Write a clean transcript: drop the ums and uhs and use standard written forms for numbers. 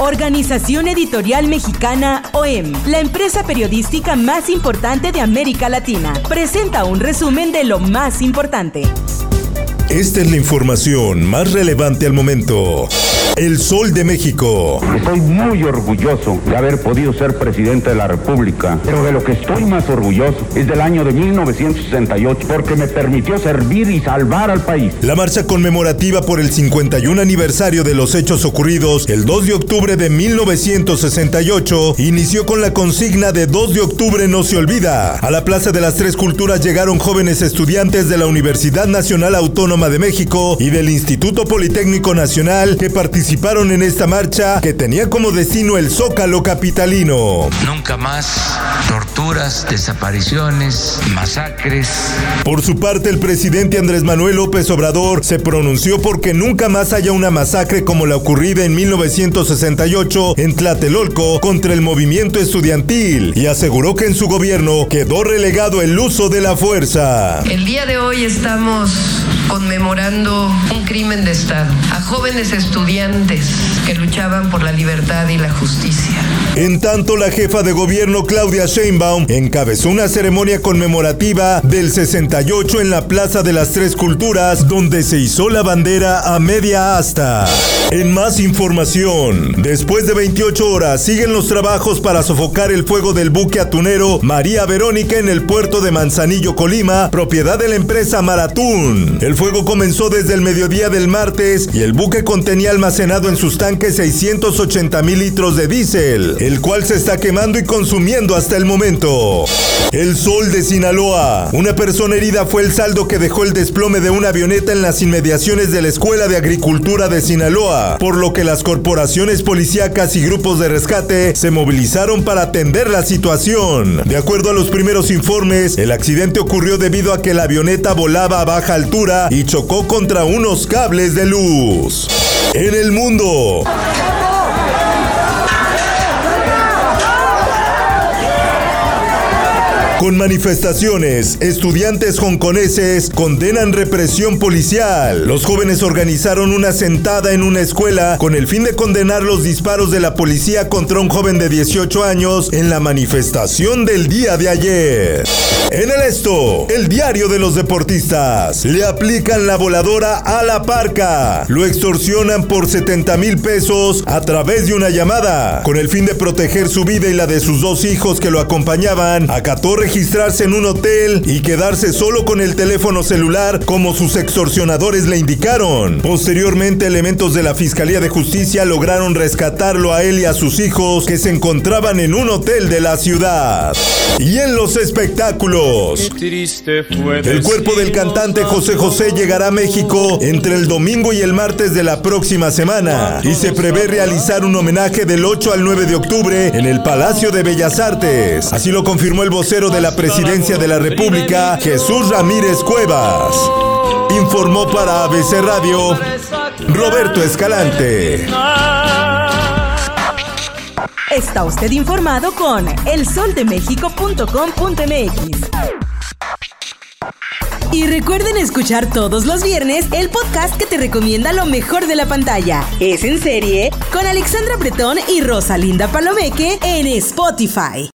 Organización Editorial Mexicana OEM, la empresa periodística más importante de América Latina, presenta un resumen de lo más importante. Esta es la información más relevante al momento. El Sol de México. Estoy muy orgulloso de haber podido ser presidente de la República, pero de lo que estoy más orgulloso es del año de 1968, porque me permitió servir y salvar al país. La marcha conmemorativa por el 51 aniversario de los hechos ocurridos el 2 de octubre de 1968 inició con la consigna de 2 de octubre no se olvida. A la Plaza de las Tres Culturas llegaron jóvenes estudiantes de la Universidad Nacional Autónoma de México y del Instituto Politécnico Nacional que participaron en esta marcha que tenía como destino el Zócalo capitalino. Nunca más torturas, desapariciones, masacres. Por su parte, el presidente Andrés Manuel López Obrador se pronunció porque nunca más haya una masacre como la ocurrida en 1968 en Tlatelolco contra el movimiento estudiantil y aseguró que en su gobierno quedó relegado el uso de la fuerza. El día de hoy estamos conmemorando un crimen de Estado a jóvenes estudiantes que luchaban por la libertad y la justicia. En tanto, la jefa de gobierno Claudia Sheinbaum encabezó una ceremonia conmemorativa del 68 en la Plaza de las Tres Culturas, donde se izó la bandera a media asta. En más información, después de 28 horas siguen los trabajos para sofocar el fuego del buque atunero María Verónica en el puerto de Manzanillo, Colima, propiedad de la empresa Maratún. El fuego comenzó desde el mediodía del martes y el buque contenía almacenado en sus tanques 680,000 litros de diésel, el cual se está quemando y consumiendo hasta el momento. El Sol de Sinaloa. Una persona herida fue el saldo que dejó el desplome de una avioneta en las inmediaciones de la Escuela de Agricultura de Sinaloa, por lo que las corporaciones policíacas y grupos de rescate se movilizaron para atender la situación. De acuerdo a los primeros informes, el accidente ocurrió debido a que la avioneta volaba a baja altura y chocó contra unos cables de luz. En el mundo. Con manifestaciones, estudiantes hongkoneses condenan represión policial. Los jóvenes organizaron una sentada en una escuela con el fin de condenar los disparos de la policía contra un joven de 18 años en la manifestación del día de ayer. En el Esto, el diario de los deportistas. Le aplican la voladora a la Parca. Lo extorsionan por 70,000 pesos a través de una llamada. Con el fin de proteger su vida y la de sus dos hijos que lo acompañaban, acató registrarse en un hotel y quedarse solo con el teléfono celular como sus extorsionadores le indicaron. Posteriormente, elementos de la Fiscalía de Justicia lograron rescatarlo a él y a sus hijos que se encontraban en un hotel de la ciudad. Y en los espectáculos, el cuerpo del cantante José José llegará a México entre el domingo y el martes de la próxima semana y se prevé realizar un homenaje del 8 al 9 de octubre en el Palacio de Bellas Artes. Así lo confirmó el vocero de la Presidencia de la República, Jesús Ramírez Cuevas. Informó para ABC Radio, Roberto Escalante. Está usted informado con elsoldemexico.com.mx. Y recuerden escuchar todos los viernes el podcast que te recomienda lo mejor de la pantalla. Es en serie con Alexandra Bretón y Rosalinda Palomeque en Spotify.